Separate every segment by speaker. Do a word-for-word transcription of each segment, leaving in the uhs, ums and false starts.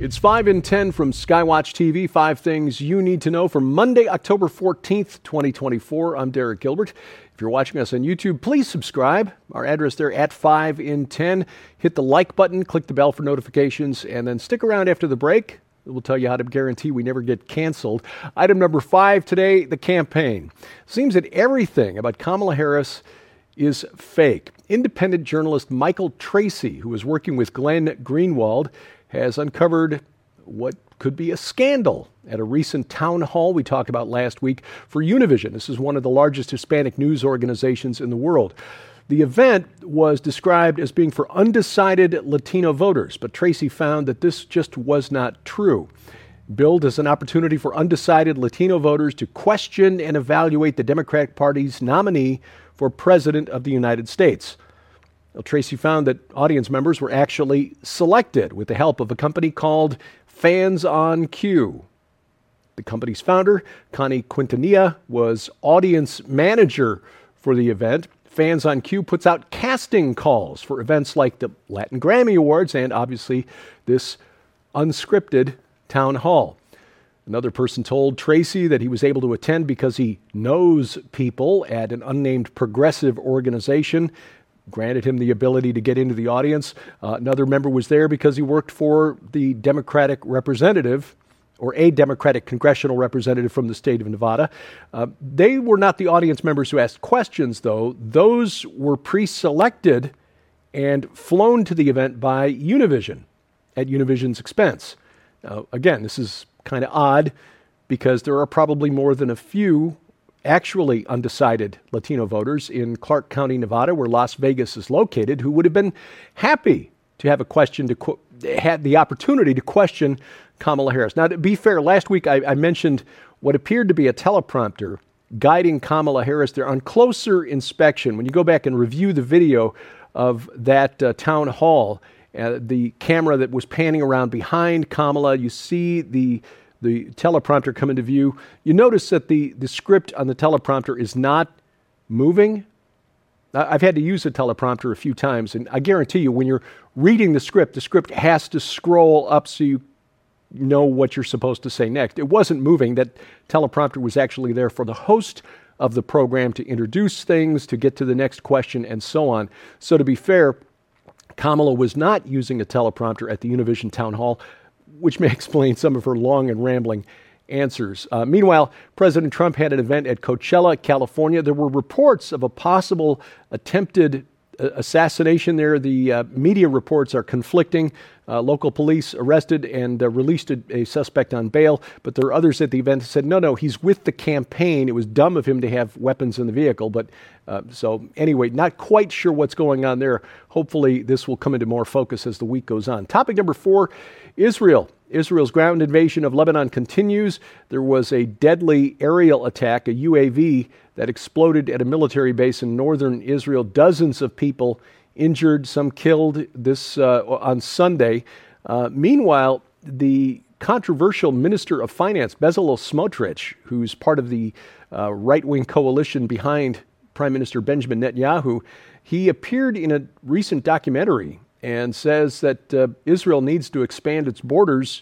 Speaker 1: It's five in ten from Skywatch T V, five things you need to know for Monday, October fourteenth, twenty twenty-four. I'm Derek Gilbert. If you're watching us on YouTube, please subscribe. Our address there at five in ten. Hit the like button, click the bell for notifications, and then stick around after the break. We'll tell you how to guarantee we never get canceled. Item number five today, the campaign. Seems that everything about Kamala Harris is fake. Independent journalist Michael Tracey, who is working with Glenn Greenwald, has uncovered what could be a scandal at a recent town hall we talked about last week for Univision. This is one of the largest Hispanic news organizations in the world. The event was described as being for undecided Latino voters, but Tracey found that this just was not true. Billed as an opportunity for undecided Latino voters to question and evaluate the Democratic Party's nominee for President of the United States. Well, Tracey found that audience members were actually selected with the help of a company called Fans on Cue. The company's founder, Connie Quintanilla, was audience manager for the event. Fans on Cue puts out casting calls for events like the Latin Grammy Awards and obviously this unscripted town hall. Another person told Tracey that he was able to attend because he knows people at an unnamed progressive organization, granted him the ability to get into the audience. Uh, another member was there because he worked for the Democratic representative, or a Democratic congressional representative from the state of Nevada. Uh, they were not the audience members who asked questions, though. Those were pre-selected and flown to the event by Univision at Univision's expense. Now, again, this is kind of odd because there are probably more than a few actually undecided Latino voters in Clark County, Nevada, where Las Vegas is located, who would have been happy to have a question to qu- had the opportunity to question Kamala Harris. Now, to be fair, last week I, I mentioned what appeared to be a teleprompter guiding Kamala Harris there. On closer inspection, when you go back and review the video of that uh, town hall, uh, the camera that was panning around behind Kamala, you see the the teleprompter come into view. You notice that the, the script on the teleprompter is not moving. I've had to use a teleprompter a few times, and I guarantee you when you're reading the script, the script has to scroll up so you know what you're supposed to say next. It wasn't moving. That teleprompter was actually there for the host of the program to introduce things, to get to the next question, and so on. So to be fair, Kamala was not using a teleprompter at the Univision Town Hall, which may explain some of her long and rambling answers. Uh, meanwhile, President Trump had an event at Coachella, California. There were reports of a possible attempted uh, assassination there. The uh, media reports are conflicting. Uh, local police arrested and uh, released a, a suspect on bail, but there are others at the event who said, no, no, he's with the campaign. It was dumb of him to have weapons in the vehicle. But uh, so anyway, not quite sure what's going on there. Hopefully this will come into more focus as the week goes on. Topic number four, Israel. Israel's ground invasion of Lebanon continues. There was a deadly aerial attack, a U A V, that exploded at a military base in northern Israel. Dozens of people injured, some killed this uh, on Sunday. Uh, meanwhile, the controversial Minister of Finance, Bezalel Smotrich, who's part of the uh, right-wing coalition behind Prime Minister Benjamin Netanyahu, he appeared in a recent documentary and says that uh, Israel needs to expand its borders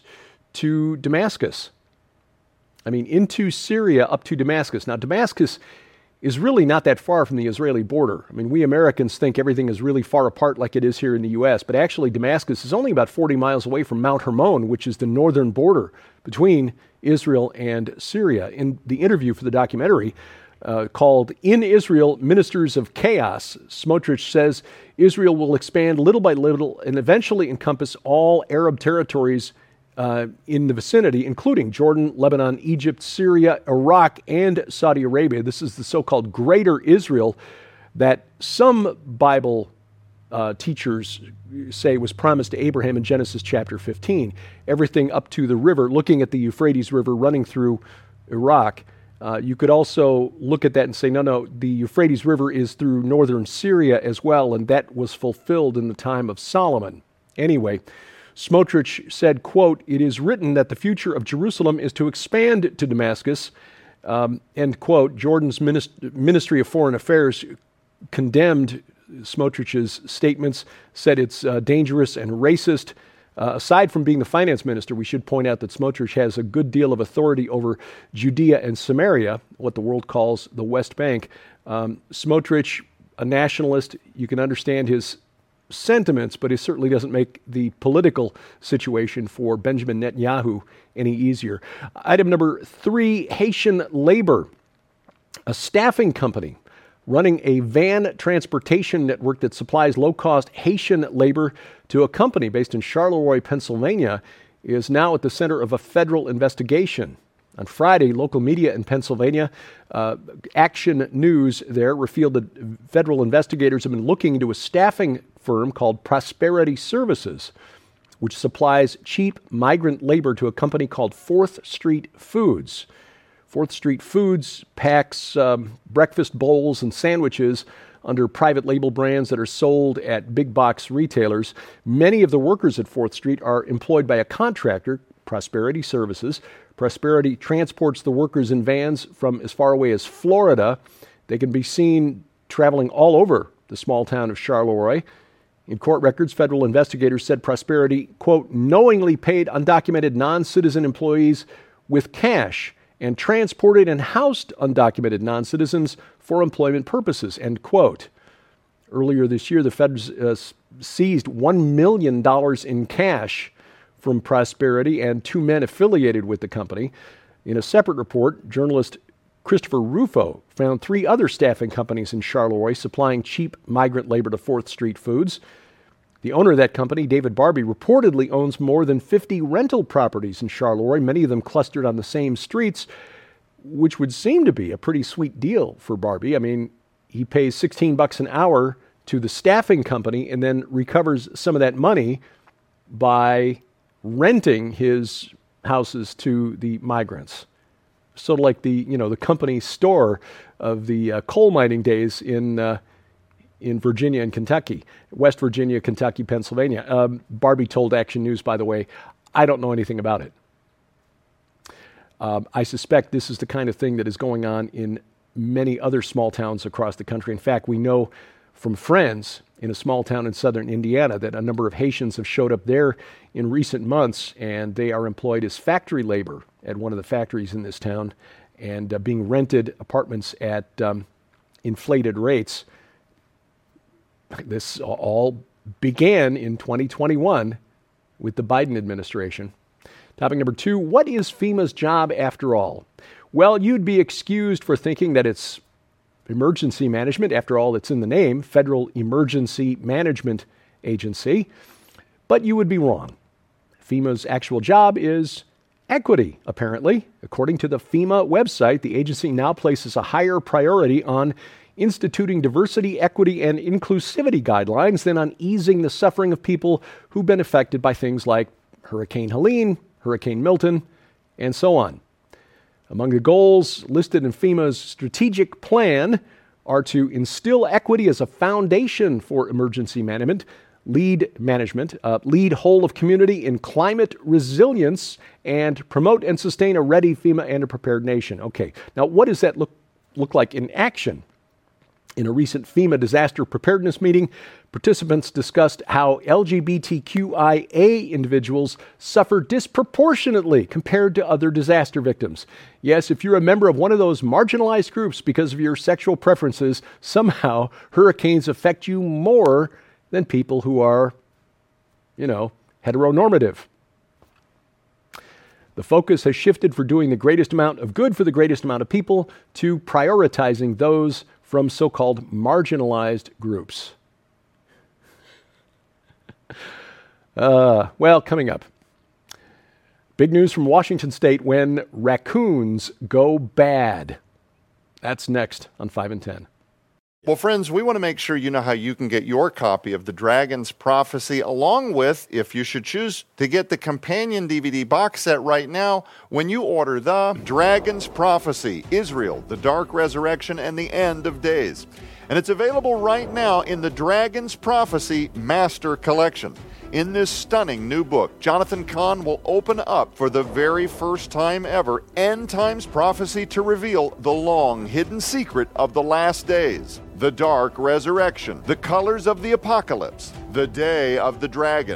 Speaker 1: to Damascus. I mean, into Syria up to Damascus. Now, Damascus is really not that far from the Israeli border. I mean, we Americans think everything is really far apart like it is here in the U S, but actually Damascus is only about forty miles away from Mount Hermon, which is the northern border between Israel and Syria. In the interview for the documentary, Uh, called In Israel, Ministers of Chaos, Smotrich says Israel will expand little by little and eventually encompass all Arab territories uh, in the vicinity, including Jordan, Lebanon, Egypt, Syria, Iraq, and Saudi Arabia. This is the so-called Greater Israel that some Bible uh, teachers say was promised to Abraham in Genesis chapter fifteen. Everything up to the river, looking at the Euphrates River running through Iraq. Uh, you could also look at that and say, no, no, the Euphrates River is through northern Syria as well, and that was fulfilled in the time of Solomon. Anyway, Smotrich said, quote, "It is written that the future of Jerusalem is to expand to Damascus," um, end quote. Jordan's minist- Ministry of Foreign Affairs condemned Smotrich's statements, said it's uh, dangerous and racist. Uh, aside from being the finance minister, we should point out that Smotrich has a good deal of authority over Judea and Samaria, what the world calls the West Bank. Um, Smotrich, a nationalist, you can understand his sentiments, but it certainly doesn't make the political situation for Benjamin Netanyahu any easier. Item number three, Haitian Labor, a staffing company running a van transportation network that supplies low-cost Haitian labor to a company based in Charleroi, Pennsylvania, is now at the center of a federal investigation. On Friday, local media in Pennsylvania, uh, Action News there, revealed that federal investigators have been looking into a staffing firm called Prosperity Services, which supplies cheap migrant labor to a company called Fourth Street Foods. Fourth Street Foods packs um, breakfast bowls and sandwiches under private label brands that are sold at big box retailers. Many of the workers at Fourth Street are employed by a contractor, Prosperity Services. Prosperity transports the workers in vans from as far away as Florida. They can be seen traveling all over the small town of Charleroi. In court records, federal investigators said Prosperity, quote, knowingly paid undocumented non-citizen employees with cash and transported and housed undocumented non-citizens for employment purposes, end quote. Earlier this year, the feds uh, seized one million dollars in cash from Prosperity and two men affiliated with the company. In a separate report, journalist Christopher Rufo found three other staffing companies in Charleroi supplying cheap migrant labor to Fourth Street Foods. The owner of that company, David Barbie, reportedly owns more than fifty rental properties in Charleroi, many of them clustered on the same streets, which would seem to be a pretty sweet deal for Barbie. I mean, he pays sixteen bucks an hour to the staffing company and then recovers some of that money by renting his houses to the migrants. Sort of like the, you know, the company store of the uh, coal mining days in uh, in Virginia and Kentucky, West Virginia, Kentucky, Pennsylvania. Um, Barbie told Action News, by the way, I don't know anything about it. Um, I suspect this is the kind of thing that is going on in many other small towns across the country. In fact, we know from friends in a small town in southern Indiana that a number of Haitians have showed up there in recent months, and they are employed as factory labor at one of the factories in this town and uh, being rented apartments at um, inflated rates. This all began in twenty twenty-one with the Biden administration. Topic number two, what is FEMA's job after all? Well, you'd be excused for thinking that it's emergency management. After all, it's in the name, Federal Emergency Management Agency. But you would be wrong. FEMA's actual job is equity, apparently. According to the FEMA website, the agency now places a higher priority on instituting diversity, equity, and inclusivity guidelines than on easing the suffering of people who've been affected by things like Hurricane Helene, Hurricane Milton, and so on. Among the goals listed in FEMA's strategic plan are to instill equity as a foundation for emergency management, lead management, uh, lead whole of community in climate resilience, and promote and sustain a ready FEMA and a prepared nation. Okay, now what does that look, look like in action? In a recent FEMA disaster preparedness meeting, participants discussed how L G B T Q I A individuals suffer disproportionately compared to other disaster victims. Yes, if you're a member of one of those marginalized groups because of your sexual preferences, somehow hurricanes affect you more than people who are, you know, heteronormative. The focus has shifted for doing the greatest amount of good for the greatest amount of people to prioritizing those from so-called marginalized groups. Uh, well, coming up, big news from Washington State when raccoons go bad. That's next on five and ten.
Speaker 2: Well, friends, we want to make sure you know how you can get your copy of The Dragon's Prophecy, along with, if you should choose to get the companion D V D box set right now, when you order The Dragon's Prophecy, Israel, the Dark Resurrection, and the End of Days. And it's available right now in the Dragon's Prophecy Master Collection. In this stunning new book, Jonathan Cahn will open up for the very first time ever end times prophecy to reveal the long hidden secret of the last days, the dark resurrection, the colors of the apocalypse, the day of the dragon,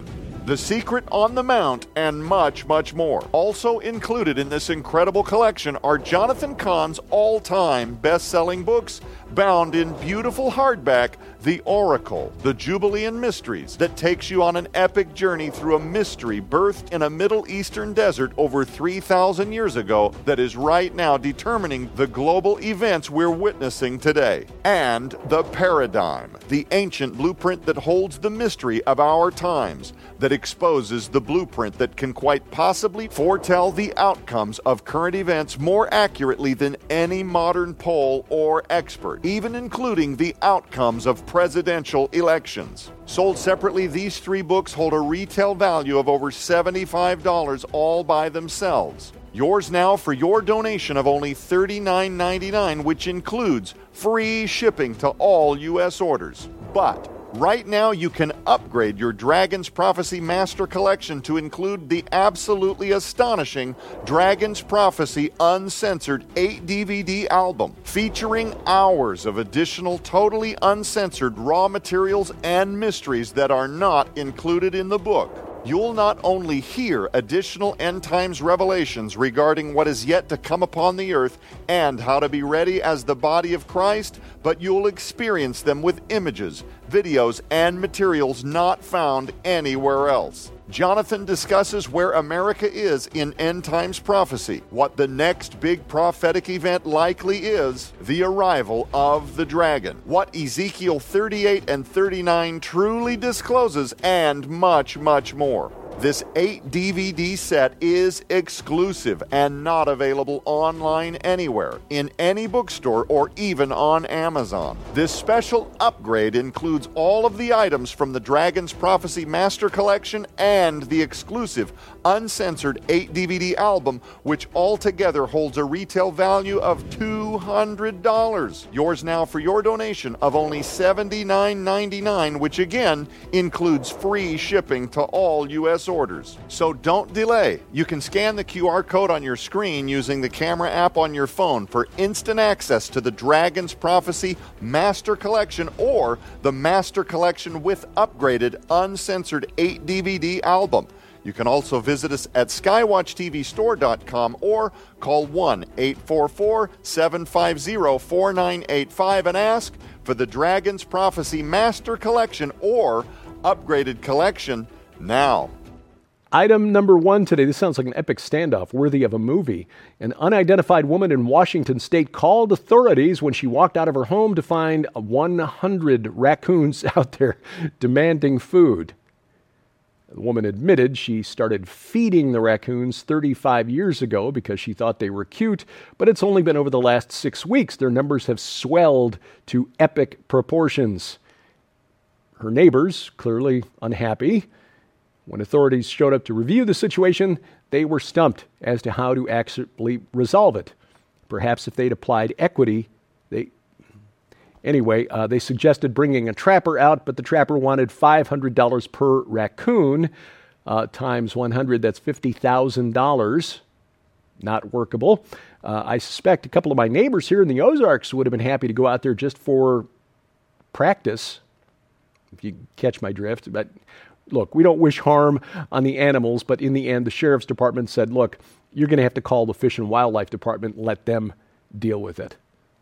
Speaker 2: The Secret on the Mount, and much, much more. Also included in this incredible collection are Jonathan Cahn's all-time best-selling books, bound in beautiful hardback, The Oracle, The Jubilean Mysteries, that takes you on an epic journey through a mystery birthed in a Middle Eastern desert over three thousand years ago that is right now determining the global events we're witnessing today. And The Paradigm, the ancient blueprint that holds the mystery of our times, that exposes the blueprint that can quite possibly foretell the outcomes of current events more accurately than any modern poll or expert, even including the outcomes of presidential elections. Sold separately, these three books hold a retail value of over seventy-five dollars all by themselves. Yours now for your donation of only thirty-nine ninety-nine, which includes free shipping to all U S orders. But right now, you can upgrade your Dragon's Prophecy Master Collection to include the absolutely astonishing Dragon's Prophecy Uncensored eight D V D album, featuring hours of additional totally uncensored raw materials and mysteries that are not included in the book. You'll not only hear additional end times revelations regarding what is yet to come upon the earth and how to be ready as the body of Christ, but you'll experience them with images, videos, and materials not found anywhere else. Jonathan discusses where America is in end times prophecy, what the next big prophetic event likely is, the arrival of the dragon, what Ezekiel thirty-eight and thirty-nine truly discloses, and much, much more. This eight D V D set is exclusive and not available online anywhere, in any bookstore, or even on Amazon. This special upgrade includes all of the items from the Dragon's Prophecy Master Collection and the exclusive uncensored eight D V D album, which altogether holds a retail value of two hundred dollars. Yours now for your donation of only seventy-nine ninety-nine, which again includes free shipping to all U S orders. So don't delay. You can scan the Q R code on your screen using the camera app on your phone for instant access to the Dragon's Prophecy Master Collection or the Master Collection with upgraded uncensored eight D V D album. You can also visit us at skywatch T V store dot com or call one eight four four, seven five zero, four nine eight five and ask for the Dragon's Prophecy Master Collection or upgraded collection now.
Speaker 1: Item number one today. This sounds like an epic standoff worthy of a movie. An unidentified woman in Washington state called authorities when she walked out of her home to find one hundred raccoons out there demanding food. The woman admitted she started feeding the raccoons thirty-five years ago because she thought they were cute, but it's only been over the last six weeks. Their numbers have swelled to epic proportions. Her neighbors, clearly unhappy. When authorities showed up to review the situation, they were stumped as to how to actually resolve it. Perhaps if they'd applied equity, they... Anyway, uh, they suggested bringing a trapper out, but the trapper wanted five hundred dollars per raccoon, uh, times one hundred, that's fifty thousand dollars. Not workable. Uh, I suspect a couple of my neighbors here in the Ozarks would have been happy to go out there just for practice, if you catch my drift. But look, we don't wish harm on the animals, but in the end, the sheriff's department said, look, you're going to have to call the Fish and Wildlife Department and let them deal with it.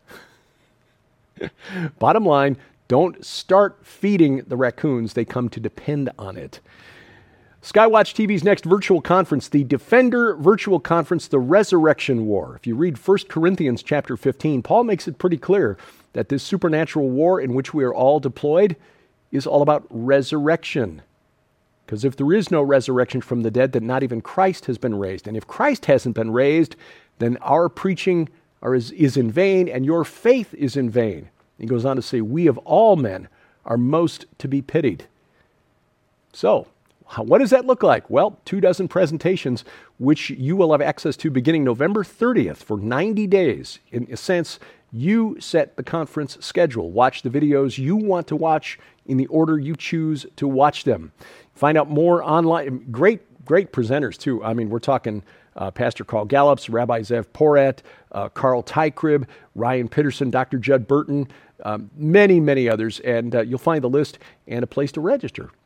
Speaker 1: Bottom line, don't start feeding the raccoons. They come to depend on it. Skywatch T V's next virtual conference, the Defender Virtual Conference, The Resurrection War. If you read First Corinthians chapter fifteen, Paul makes it pretty clear that this supernatural war in which we are all deployed is all about resurrection. Because if there is no resurrection from the dead, then not even Christ has been raised. And if Christ hasn't been raised, then our preaching are, is, is in vain, and your faith is in vain. He goes on to say, we of all men are most to be pitied. So, how, what does that look like? Well, two dozen presentations, which you will have access to beginning November thirtieth for ninety days. In a sense, you set the conference schedule. Watch the videos you want to watch in the order you choose to watch them. Find out more online. Great, great presenters, too. I mean, we're talking uh, Pastor Carl Gallups, Rabbi Zev Porat, uh, Carl Tykrib, Ryan Peterson, Doctor Judd Burton, um, many, many others. And uh, you'll find the list and a place to register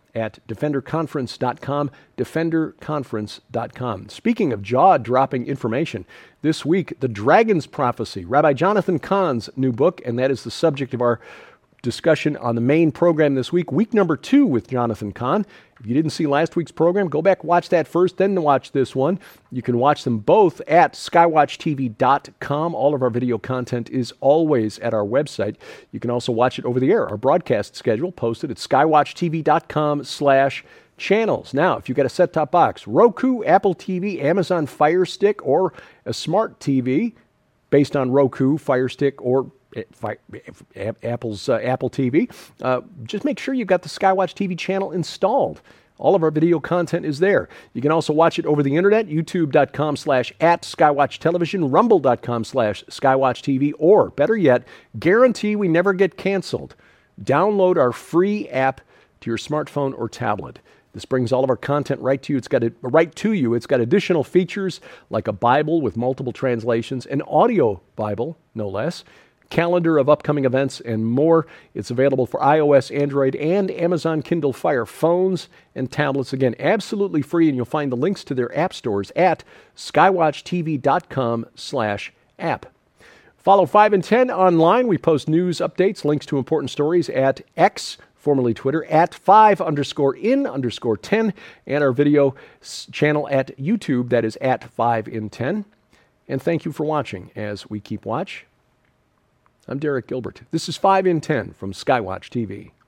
Speaker 1: at defender conference dot com, defender conference dot com. Speaking of jaw-dropping information, this week, The Dragon's Prophecy, Rabbi Jonathan Cahn's new book, and that is the subject of our discussion on the main program this week, week number two with Jonathan Cahn. If you didn't see last week's program, go back, watch that first, then watch this one. You can watch them both at skywatch T V dot com. All of our video content is always at our website. You can also watch it over the air. Our broadcast schedule posted at skywatch T V dot com slash channels. Now, if you've got a set-top box, Roku, Apple T V, Amazon Fire Stick, or a smart T V based on Roku, Fire Stick, or Apple's uh, Apple T V, uh, just make sure you've got the Skywatch T V channel installed. All of our video content is there. You can also watch it over the internet, youtube dot com slash at Skywatch Television, rumble dot com slash Skywatch T V, or better yet, guarantee we never get canceled. Download our free app to your smartphone or tablet. This brings all of our content right to you. It's got a, right to you. It's got additional features like a Bible with multiple translations, an audio Bible, no less, calendar of upcoming events, and more. It's available for iOS, Android, and Amazon Kindle Fire phones and tablets. Again, absolutely free, and you'll find the links to their app stores at skywatch T V dot com slash app. Follow five and ten online. We post news updates, links to important stories at X, formerly Twitter, at five underscore in underscore ten, and our video channel at YouTube, that is at five in ten. And thank you for watching as we keep watch. I'm Derek Gilbert. This is five in ten from Skywatch T V.